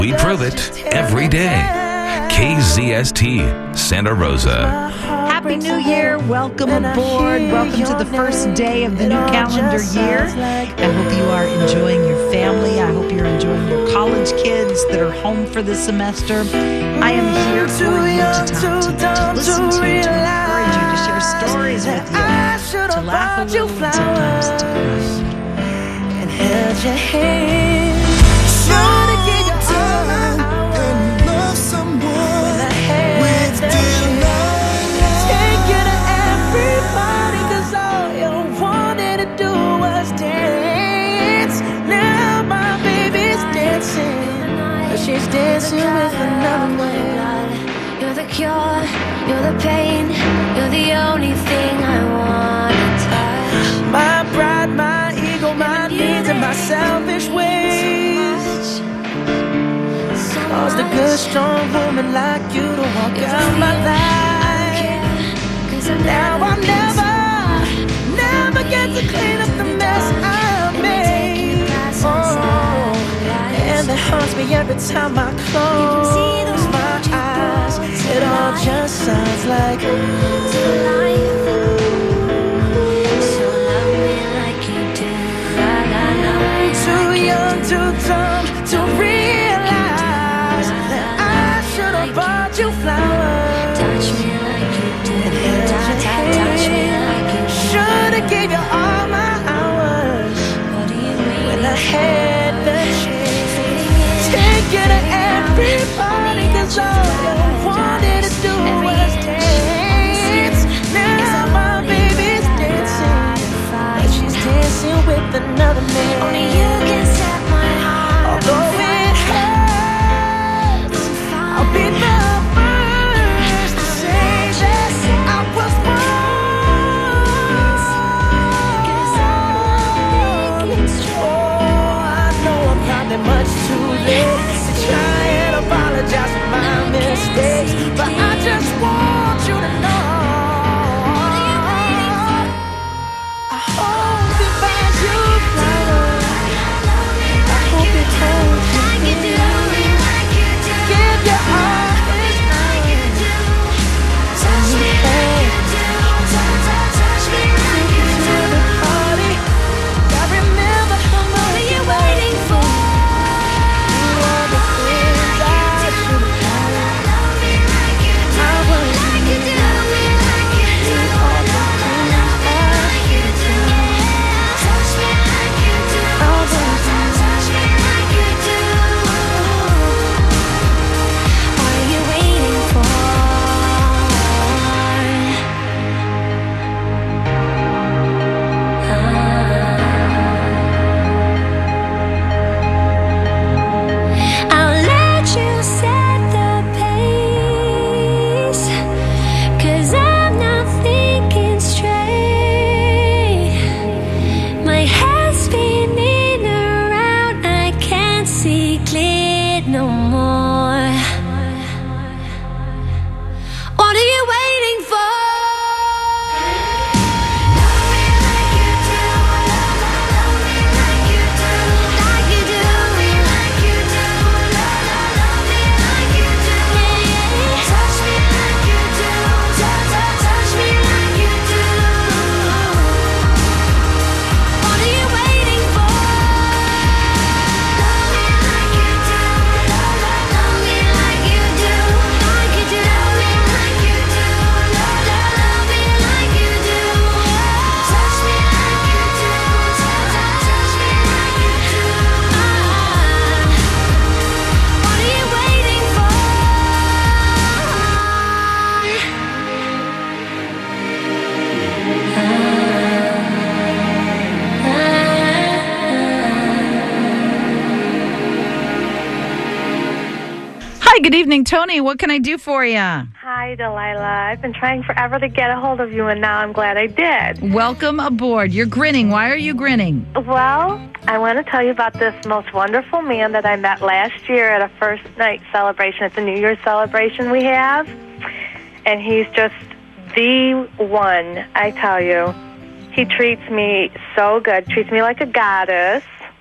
We prove it every day. KZST, Santa Rosa. Happy New Year. Welcome aboard. Welcome to the first day of the new calendar year. I hope you are enjoying your family. I hope you're enjoying your college kids that are home for the semester. I am here for you to talk to listen to encourage you, to share stories with you, to laugh a little, and sometimes to cry. And held your hand. Should've gave you all and love someone with delight. Take you to everybody, 'cause all you wanted to do was dance. Now my baby's dancing, but she's dancing with another man. You're the cure, you're the pain, you're the only thing I want to touch. My pride, my ego, my needs, and my selfish ways caused a good, strong woman like you to walk out my life. Now I'll never get to clean up the mess I made. Oh, and it haunts me every time I close my eyes. It all just sounds like too young, too dumb to realize that I should have bought you flowers. Touch me like you do. Touch me like you do. Should have gave you all my hours when I had the chance. Take you to everybody, 'cause all you wanted to do was dance. Now my baby's dancing, but she's dancing with another man. Only you can set my heart on Although it hurts, I'll be the first to say that I was wrong. Oh, I know I'm probably much too late to try and apologize for my mistakes, but I just want you to know I hope it buys you flowers. I hope it holds you. like you do. Give you all his hours. Touch me like you do. Touch me like you To do. the party, I remember how What much are you you waiting for? You are the things I should have done. I was Like you do. Like you do. all the things Like you do. Touch me like you do. all the Touch me like you do. What are you waiting for? I'll let you set the pace, 'cause I'm not thinking straight. My head's spinning around, I can't see clear no more. What are you waiting for? Love me like you do. Love me like you do. Like you do. Like you do. Love me like you do. Touch me like you do. Touch me like you do. What are you waiting for? Love me like you do. Love me like you do. Like you do. Like you do. Love me like you do. Touch me like you do. Touch me like you do. What are you waiting for? Hi, good evening, Tony. What can I do for you? Hi, Delilah. I've been trying forever to get a hold of you, and now I'm glad I did. Welcome aboard. You're grinning. Why are you grinning? Well, I want to tell you about this most wonderful man that I met last year at a first night celebration. It's a New Year's celebration we have, and he's just the one, I tell you. He treats me so good, treats me like a goddess,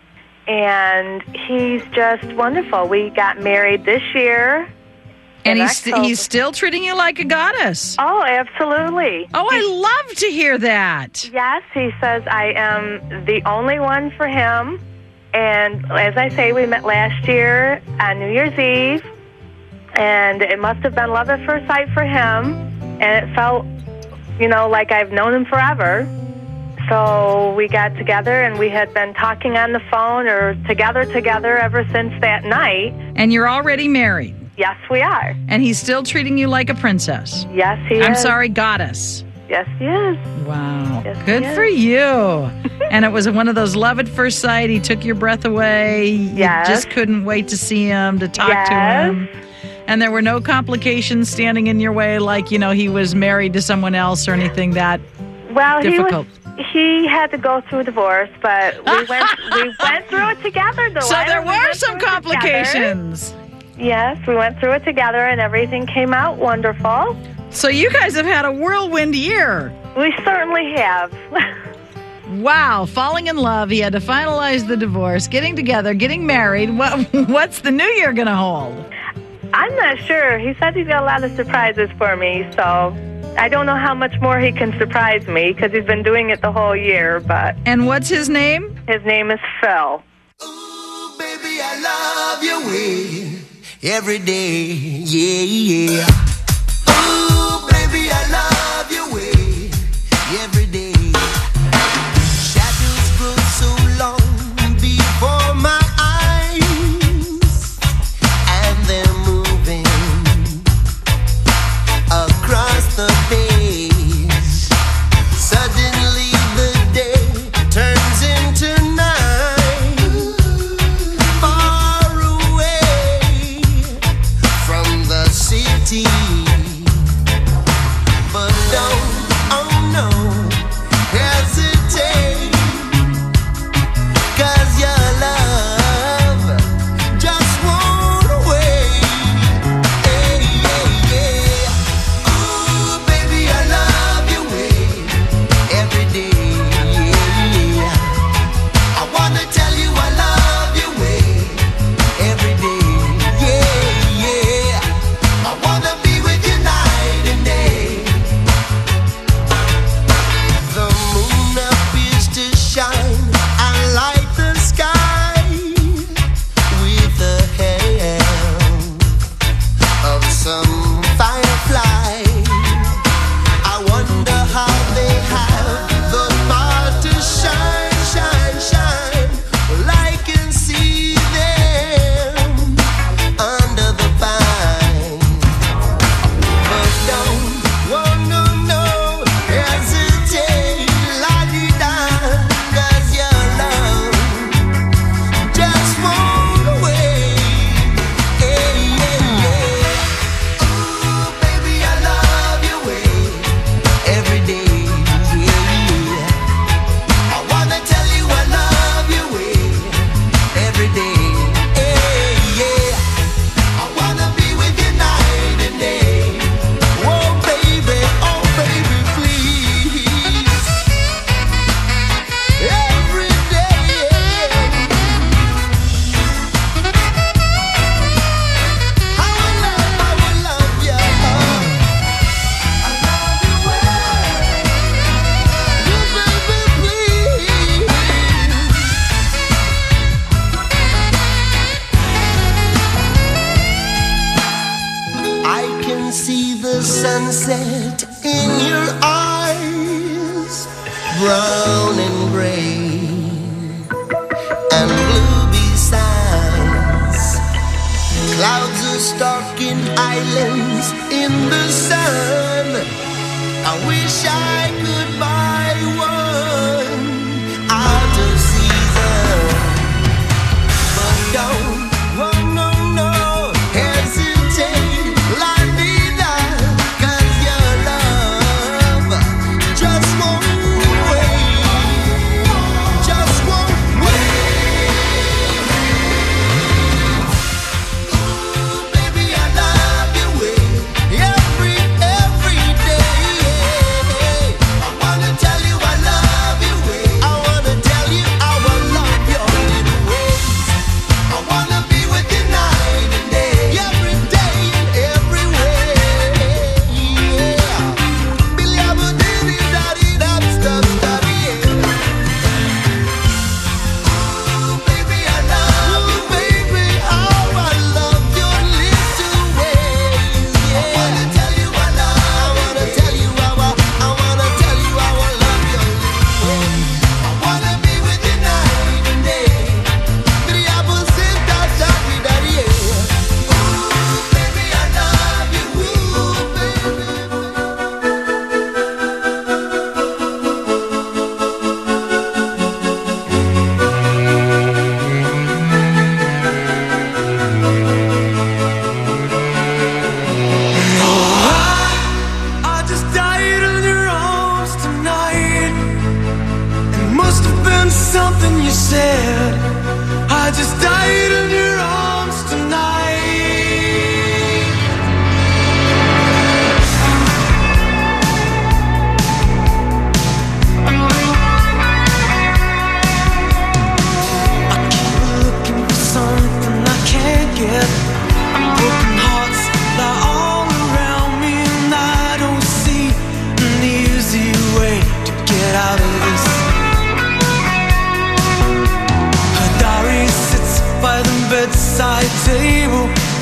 and he's just wonderful. We got married this year. And in he's October. still treating you like a goddess. Oh, absolutely. Oh, I love to hear that. Yes, he says I am the only one for him. And as I say, we met last year on New Year's Eve, and it must have been love at first sight for him. And it felt, like I've known him forever. So we got together, and we had been talking on the phone or together ever since that night. And you're already married. Yes, we are. And he's still treating you like a princess. Yes, he is. I'm sorry, goddess. Yes, he is. Wow. Yes, Good he is. for you. And it was one of those love at first sight. He took your breath away. Yes. You just couldn't wait to see him, to talk to Yes. him. And there were no complications standing in your way, like, he was married to someone else or anything that Well, difficult. he had to go through a divorce, but we went through it together. So there were some complications. Yes, we went through it together, and everything came out wonderful. So you guys have had a whirlwind year. We certainly have. Wow, falling in love. He had to finalize the divorce, getting together, getting married. What's the new year going to hold? I'm not sure. He said he's got a lot of surprises for me, so I don't know how much more he can surprise me because he's been doing it the whole year, but And what's his name? his name is Phil. Ooh, baby, I love your way every day, yeah. Ooh, baby, I love your way every day. Shadows grow so long before my eyes, and they're moving across the page. Suddenly the day turns into night, far away from the city. But don't, oh no, hesitate, 'cause your love just won't wait. Hey, yeah, yeah. Ooh, baby, I love your way every day, yeah. I wanna tell you I love your way every day, yeah, yeah. I wanna be with you night and day. The moon appears to shine and light the sky with the help of some firefly. I wonder how they have the power to shine, shine, shine. Well, I can see them under the pine. But don't, oh no, no, hesitate, la-di-da, 'cause your love just won't wait. Hey, yeah, yeah. Ooh, baby, I love your way every day, yeah. I wanna tell you I love your way every day, hey, yeah. I wanna be with you night and day. Oh baby, please. Every day. I will love you. I love you well. Oh baby, please. I can see the sunset in your eyes, brown and gray and blue besides. Clouds are stalking islands in the sun. I wish I could buy one out of season. But don't, oh no, no, hesitate, la-di-da, 'cause your love just won't wait, just won't wait. Ooh, baby, I love your way every day. I wanna tell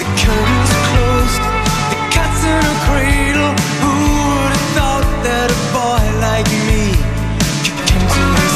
curtains closed, the cat's in a cradle. Who would have thought that a boy like me could come to this?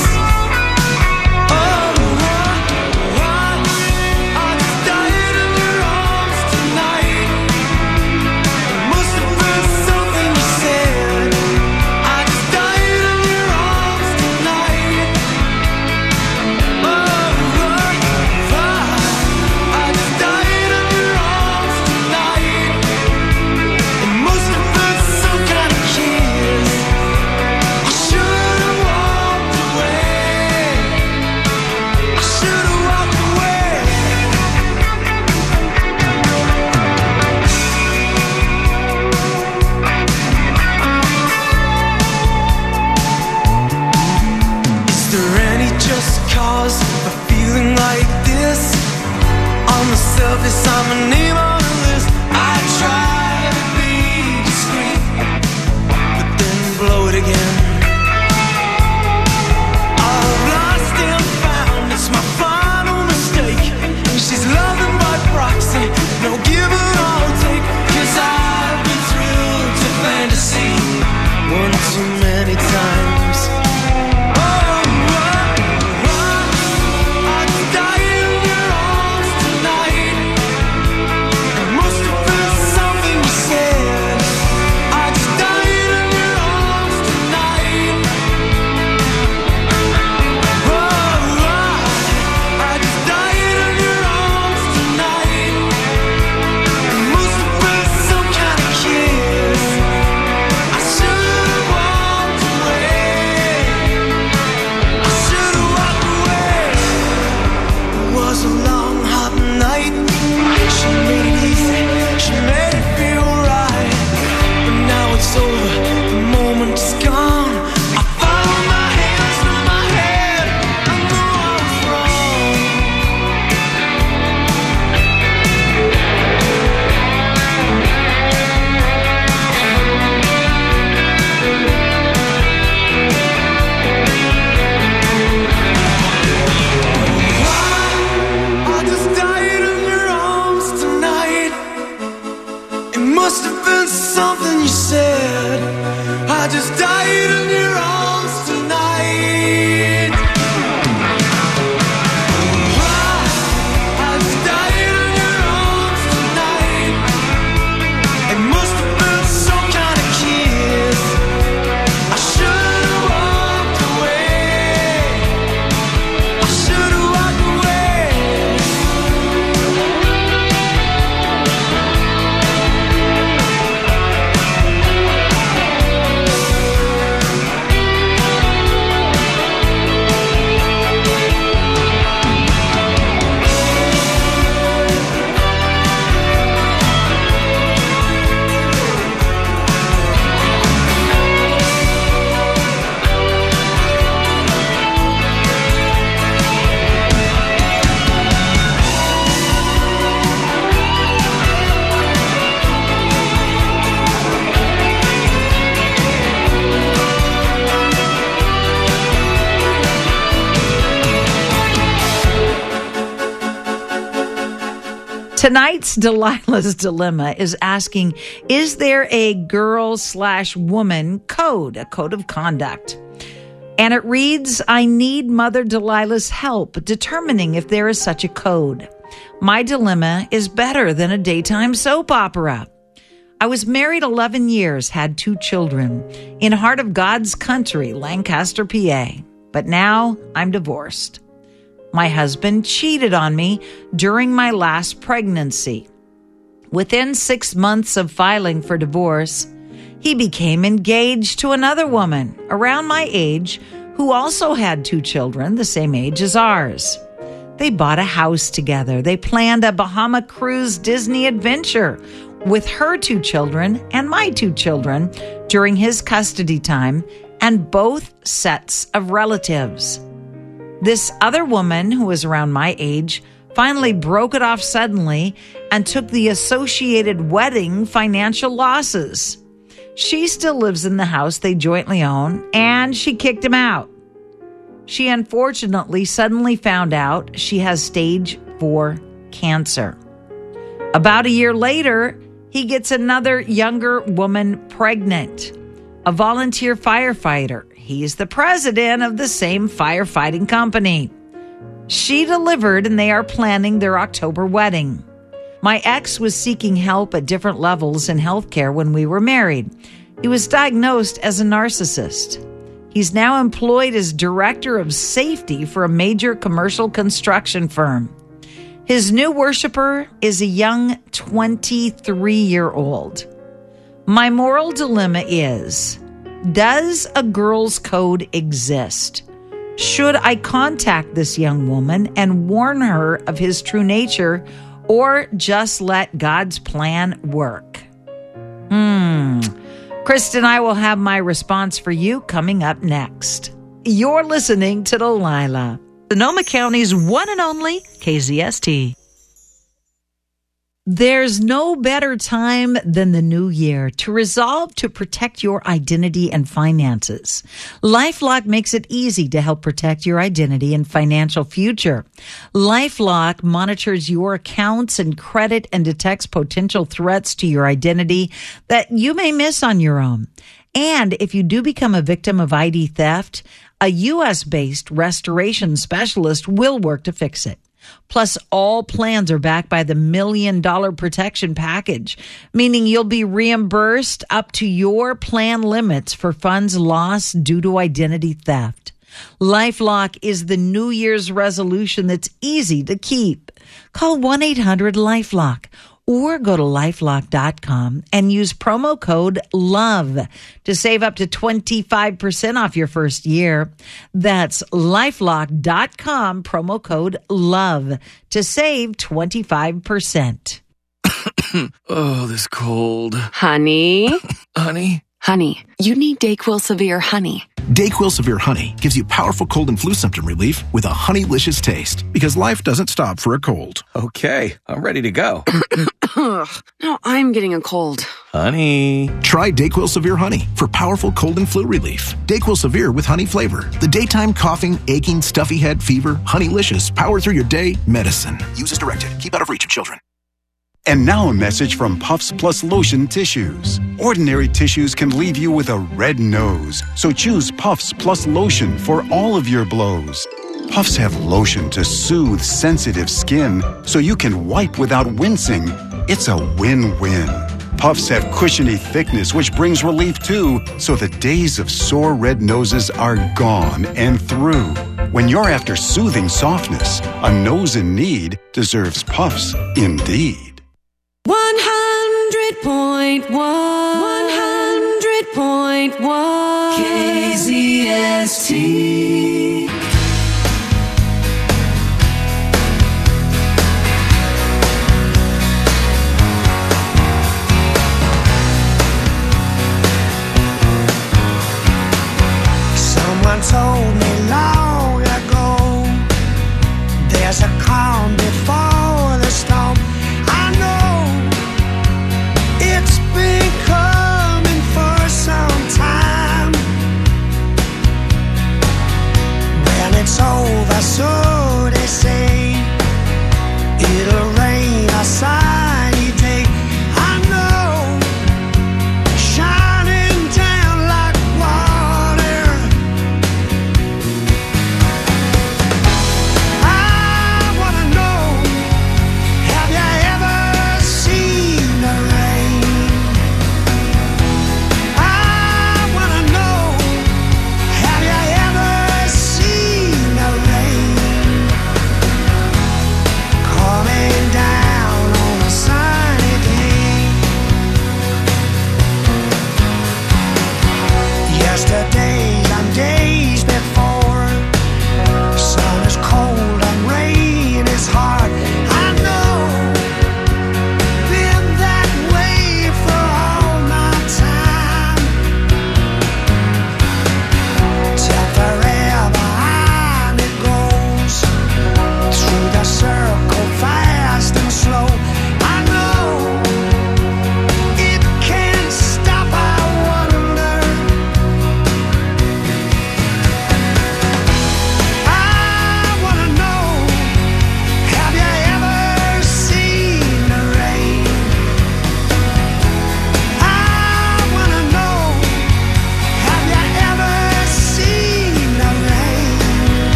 Surface, I'm a name on the list. I try to be discreet, but then blow it again. All lost and found, it's my final mistake. She's loving by proxy, no give and all take. 'Cause I've been thrilled to fantasy one too many times. Tonight's Delilah's Dilemma is asking, is there a girl/woman code, a code of conduct? And it reads, I need Mother Delilah's help determining if there is such a code. My dilemma is better than a daytime soap opera. I was married 11 years, had 2 children, in heart of God's country, Lancaster, PA. But now I'm divorced. My husband cheated on me during my last pregnancy. Within 6 months of filing for divorce, he became engaged to another woman around my age who also had 2 children the same age as ours. They bought a house together. They planned a Bahama cruise Disney adventure with her 2 children and my 2 children during his custody time and both sets of relatives. This other woman, who was around my age, finally broke it off suddenly and took the associated wedding financial losses. She still lives in the house they jointly own, and she kicked him out. She unfortunately suddenly found out she has stage 4 cancer. About a year later, he gets another younger woman pregnant, a volunteer firefighter. He's the president of the same firefighting company. She delivered, and they are planning their October wedding. My ex was seeking help at different levels in healthcare when we were married. He was diagnosed as a narcissist. He's now employed as director of safety for a major commercial construction firm. His new worshiper is a young 23-year-old. My moral dilemma is, does a girl's code exist? Should I contact this young woman and warn her of his true nature, or just let God's plan work? Krista and I will have my response for you coming up next. You're listening to Delilah, Sonoma County's one and only KZST. There's no better time than the new year to resolve to protect your identity and finances. LifeLock makes it easy to help protect your identity and financial future. LifeLock monitors your accounts and credit and detects potential threats to your identity that you may miss on your own. And if you do become a victim of ID theft, a U.S.-based restoration specialist will work to fix it. Plus, all plans are backed by the $1 Million Protection Package, meaning you'll be reimbursed up to your plan limits for funds lost due to identity theft. LifeLock is the New Year's resolution that's easy to keep. Call 1-800-LifeLock or go to LifeLock.com and use promo code LOVE to save up to 25% off your first year. That's LifeLock.com, promo code LOVE to save 25%. Oh, this cold. Honey? Honey? Honey, you need DayQuil Severe Honey. DayQuil Severe Honey gives you powerful cold and flu symptom relief with a honeylicious taste, because life doesn't stop for a cold. Okay, I'm ready to go. Now I'm getting a cold. Honey. Try DayQuil Severe Honey for powerful cold and flu relief. DayQuil Severe with honey flavor. The daytime coughing, aching, stuffy head, fever, honeylicious, power through your day medicine. Use as directed. Keep out of reach of children. And now a message from Puffs Plus Lotion Tissues. Ordinary tissues can leave you with a red nose, so choose Puffs Plus Lotion for all of your blows. Puffs have lotion to soothe sensitive skin, so you can wipe without wincing. It's a win-win. Puffs have cushiony thickness, which brings relief too, so the days of sore red noses are gone and through. When you're after soothing softness, a nose in need deserves Puffs indeed. 100.1 KZST. Someone told me long ago, there's a calm before the storm. I know it's been coming for some time.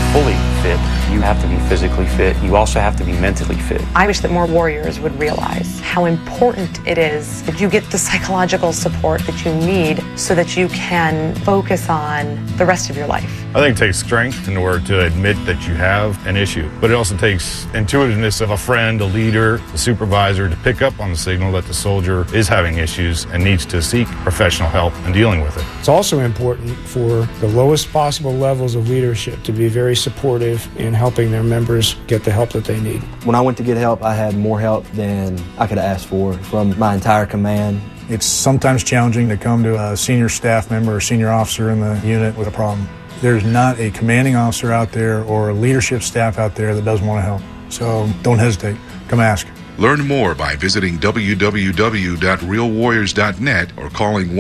fully fit, you have to be physically fit. You also have to be mentally fit. I wish that more warriors would realize how important it is that you get the psychological support that you need so that you can focus on the rest of your life. I think it takes strength in order to admit that you have an issue, but it also takes intuitiveness of a friend, a leader, a supervisor to pick up on the signal that the soldier is having issues and needs to seek professional help in dealing with it. It's also important for the lowest possible levels of leadership to be very supportive in helping their members get the help that they need. When I went to get help, I had more help than I could have asked for from my entire command. It's sometimes challenging to come to a senior staff member or senior officer in the unit with a problem. There's not a commanding officer out there or a leadership staff out there that doesn't want to help. So don't hesitate. Come ask. Learn more by visiting www.realwarriors.net or calling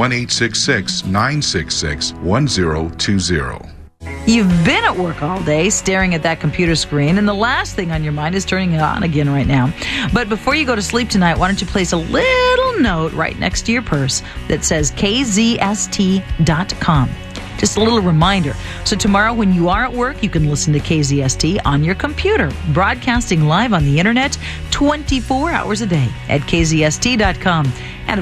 1-866-966-1020. You've been at work all day staring at that computer screen, and the last thing on your mind is turning it on again right now. But before you go to sleep tonight, why don't you place a little note right next to your purse that says kzst.com. Just a little reminder. So tomorrow when you are at work, you can listen to KZST on your computer, broadcasting live on the internet 24 hours a day at kzst.com. And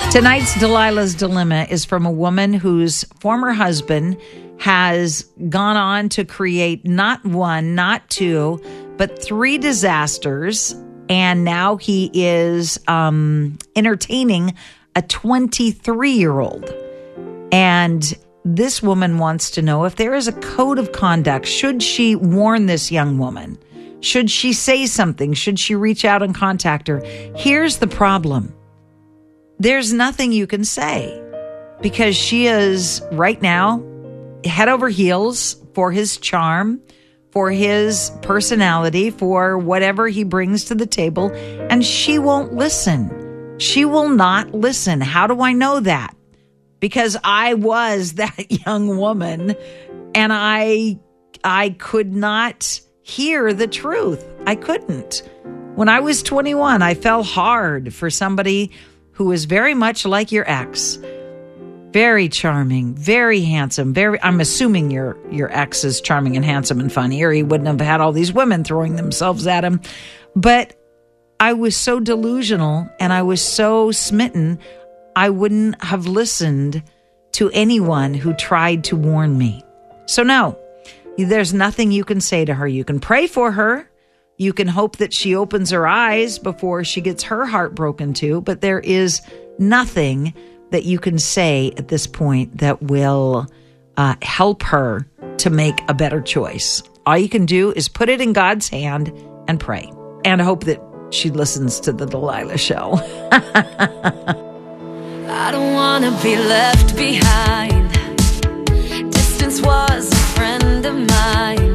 Tonight's Delilah's Dilemma is from a woman whose former husband has gone on to create not one, not two, but 3 disasters. And now he is entertaining a 23-year-old. And this woman wants to know if there is a code of conduct. Should she warn this young woman? Should she say something? Should she reach out and contact her? Here's the problem. There's nothing you can say because she is right now head over heels for his charm, for his personality, for whatever he brings to the table, and she won't listen. She will not listen. How do I know that? Because I was that young woman and I could not hear the truth. I couldn't. When I was 21, I fell hard for somebody who was very much like your ex. Very charming, very handsome, I'm assuming your ex is charming and handsome and funny, or he wouldn't have had all these women throwing themselves at him. But I was so delusional and I was so smitten, I wouldn't have listened to anyone who tried to warn me. So no, there's nothing you can say to her. You can pray for her. You can hope that she opens her eyes before she gets her heart broken too, but there is nothing that you can say at this point that will help her to make a better choice. All you can do is put it in God's hand and pray and hope that she listens to the Delilah Show. I don't want to be left behind. Distance was a friend of mine.